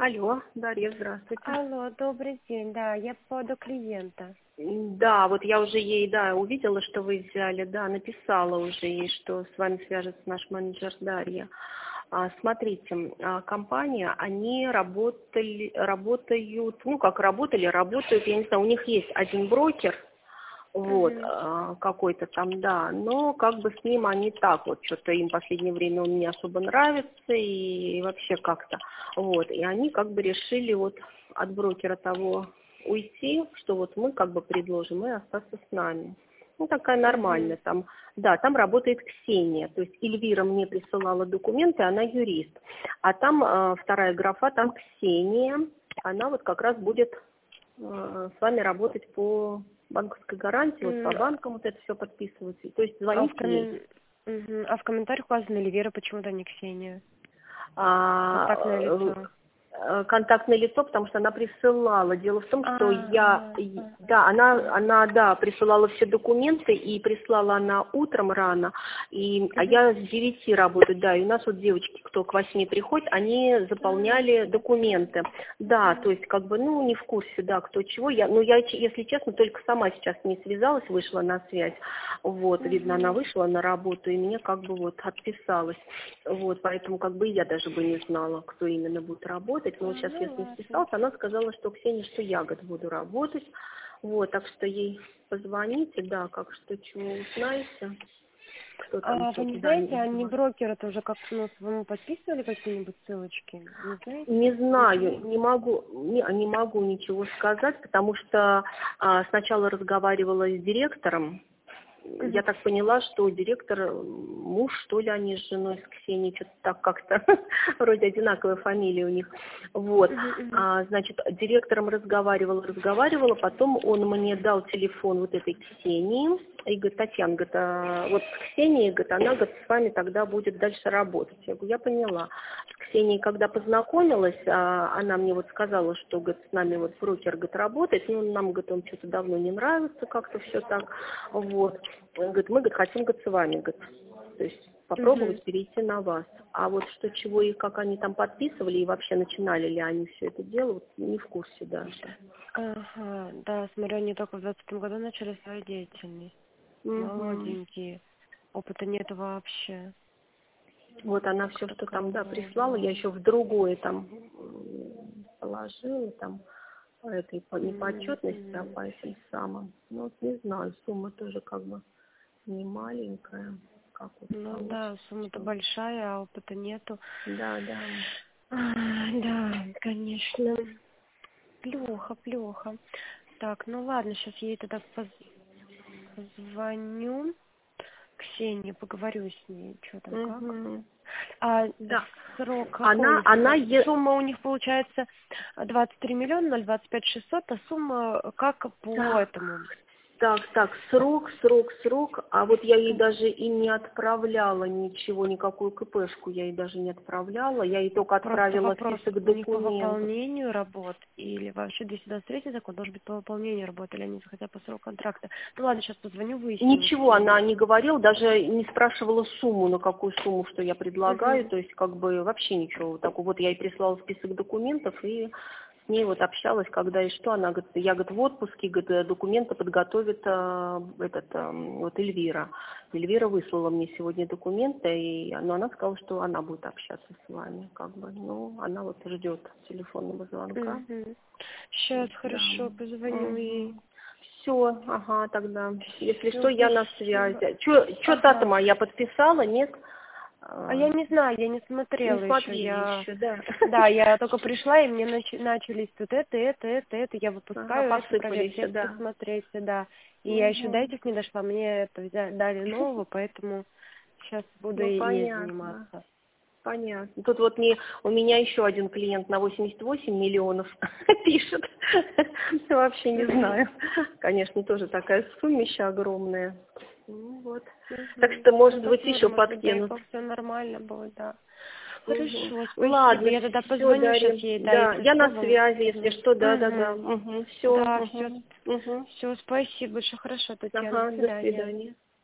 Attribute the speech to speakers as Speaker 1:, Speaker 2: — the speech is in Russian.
Speaker 1: Алло, Дарья, здравствуйте.
Speaker 2: Алло, добрый день, да, я по поводу клиента.
Speaker 1: Да, вот я уже ей, да, увидела, что вы взяли, да, написала уже ей, что с вами свяжется наш менеджер Дарья. Смотрите, компания, они работают, ну как работают, я не знаю, у них есть один брокер, вот,
Speaker 2: Мгм.
Speaker 1: какой-то там, да, но как бы с ним они так вот, что-то им в последнее время он не особо нравится и вообще как-то, вот, и они как бы решили вот от брокера того уйти, что вот мы как бы предложим и остаться с нами. Ну, такая нормальная,
Speaker 2: Мгм.
Speaker 1: там, да, там работает Ксения, то есть Эльвира мне присылала документы, она юрист, а там вторая графа, там Ксения, она вот как раз будет с вами работать по банковской гарантии, вот по
Speaker 2: М,
Speaker 1: банкам вот это все подписывать. То есть
Speaker 2: А
Speaker 1: звоните ей.
Speaker 2: а в комментариях указана Эльвира, почему-то не Ксения. Контактное
Speaker 1: А,
Speaker 2: лицо.
Speaker 1: контактное лицо, потому что она присылала. Дело в том, что да, она, да, присылала все документы, и прислала она утром рано, а
Speaker 2: Мгм.
Speaker 1: я с 9 работаю, да, и у нас вот девочки, кто к 8 приходит, они заполняли документы. Да, то есть, как бы, ну, не в курсе, да, кто чего. Я, если честно, только сама сейчас не связалась, вышла на связь. Вот, видно, она
Speaker 2: Мгм.
Speaker 1: вышла на работу, и мне как бы вот отписалась. Вот, поэтому как бы я даже бы не знала, кто именно будет работать. Но вот сейчас я
Speaker 2: Ну
Speaker 1: с ней
Speaker 2: ладно.
Speaker 1: списалась, она сказала, что Ксения, что я, говорит, буду работать. Вот, так что ей позвоните, да, как что, чего узнаете, кто там,
Speaker 2: А
Speaker 1: что,
Speaker 2: вы не
Speaker 1: куда
Speaker 2: знаете,
Speaker 1: они
Speaker 2: они
Speaker 1: девают.
Speaker 2: брокеры тоже как, ну, вам подписывали какие-нибудь ссылочки? Не
Speaker 1: Не
Speaker 2: знаете?
Speaker 1: знаю,
Speaker 2: Ничего?
Speaker 1: не могу ничего сказать, потому что сначала разговаривала с директором. Я
Speaker 2: Мгм.
Speaker 1: так поняла, что директор муж, что ли, они с женой, с Ксенией, что-то так как-то, вроде одинаковая фамилия у них. Вот.
Speaker 2: Мгм, мгм.
Speaker 1: Значит, директором разговаривала, потом он мне дал телефон вот этой Ксении, и говорит, Татьяна, говорит, вот с Ксенией, говорит, она, говорит, с вами тогда будет дальше работать. Я говорю, я поняла. С Ксенией, когда познакомилась, она мне вот сказала, что, говорит, с нами вот брокер, говорит, работает, ну, нам, говорит, он что-то давно не нравится, как-то все так, вот. Он говорит, мы, говорит, хотим, говорит, с вами, говорит, то есть
Speaker 2: Мгм.
Speaker 1: попробовать перейти на вас. А вот что, чего и как они там подписывали, и вообще начинали ли они все это дело, вот не в курсе даже.
Speaker 2: Ага, да, смотрю, они только в 2020 году начали свою деятельность.
Speaker 1: Угу.
Speaker 2: Молоденькие. Опыта нету вообще.
Speaker 1: Вот она
Speaker 2: Как
Speaker 1: все, что там, да, прислала, я
Speaker 2: такого?
Speaker 1: еще в другое там положила, там, по этой, не по отчетности, а
Speaker 2: Мгм.
Speaker 1: по этим самым. Ну, вот не знаю, сумма тоже как бы не маленькая, как вот
Speaker 2: Ну
Speaker 1: получится.
Speaker 2: да, сумма-то
Speaker 1: Что.
Speaker 2: большая, а опыта нету.
Speaker 1: Да, да.
Speaker 2: Да, конечно. Плохо, плохо. Так, ну ладно, сейчас я ей тогда позвоню. Ксении, поговорю с ней, что там, как.
Speaker 1: Угу.
Speaker 2: А
Speaker 1: Да.
Speaker 2: срок какой у
Speaker 1: Она,
Speaker 2: них?
Speaker 1: она,
Speaker 2: Сумма у них получается 23 миллиона 025 600, а сумма как по
Speaker 1: так,
Speaker 2: этому?
Speaker 1: срок, а вот я ей даже и не отправляла ничего, никакую КПшку я ей даже не отправляла, я ей только
Speaker 2: Просто
Speaker 1: отправила
Speaker 2: вопрос
Speaker 1: список
Speaker 2: у них по
Speaker 1: документов.
Speaker 2: выполнению работ или вообще 223 закон должен быть по выполнению работы, или они захотят по сроку контракта. Ну ладно, сейчас позвоню, выясню у
Speaker 1: Ничего она
Speaker 2: Ксении.
Speaker 1: не говорила, даже не спрашивала сумму, на какую сумму, что я предлагаю,
Speaker 2: Угу.
Speaker 1: то есть как бы вообще ничего такого. Вот я ей прислала список документов и с ней вот общалась, когда и что. Она говорит, я, говорит, в отпуске, говорит, документы подготовит вот Эльвира. Эльвира выслала мне сегодня документы, но она сказала, что она будет общаться с вами, как бы. Ну, она вот ждет телефонного звонка.
Speaker 2: Угу. Сейчас,
Speaker 1: Вот, да.
Speaker 2: хорошо, позвоню ей.
Speaker 1: Угу. Все, ага, тогда. Если что,
Speaker 2: Все,
Speaker 1: я на
Speaker 2: спасибо.
Speaker 1: связи. Че дата
Speaker 2: Ага.
Speaker 1: моя подписала, нет?
Speaker 2: А я не знаю, я не
Speaker 1: Не
Speaker 2: смотрела еще.
Speaker 1: смотрели еще, да.
Speaker 2: Да, я только пришла, и мне начались тут это. Я
Speaker 1: Ага,
Speaker 2: выпускаю это,
Speaker 1: посыпались,
Speaker 2: проверить текст,
Speaker 1: да.
Speaker 2: посмотреть, да. И я еще до
Speaker 1: Угу.
Speaker 2: этих не дошла, мне это дали нового, поэтому сейчас буду
Speaker 1: Ну,
Speaker 2: и ей
Speaker 1: понятно.
Speaker 2: заниматься.
Speaker 1: Понятно. Тут вот у меня еще один клиент на 88 миллионов пишет. Вообще не
Speaker 2: Мгм.
Speaker 1: знаю. Конечно, тоже такая суммища огромная. Ну, вот. Так
Speaker 2: Мгм.
Speaker 1: что,
Speaker 2: Ну,
Speaker 1: может быть, еще
Speaker 2: посмотрим, может быть, дай
Speaker 1: подкинут.
Speaker 2: бог, все нормально будет, да.
Speaker 1: Мгм.
Speaker 2: Хорошо, спасибо.
Speaker 1: Ладно,
Speaker 2: Я тогда
Speaker 1: все,
Speaker 2: позвоню сейчас
Speaker 1: Дарья.
Speaker 2: ей, да,
Speaker 1: Да,
Speaker 2: если
Speaker 1: я
Speaker 2: что,
Speaker 1: на
Speaker 2: вам
Speaker 1: связи, если
Speaker 2: позвоню.
Speaker 1: что, да, да, да.
Speaker 2: Угу.
Speaker 1: Угу. Все.
Speaker 2: Да, все,
Speaker 1: Угу. Угу.
Speaker 2: все, спасибо большое, хорошо, Татьяна, до
Speaker 1: Ага, до
Speaker 2: свидания.
Speaker 1: свидания.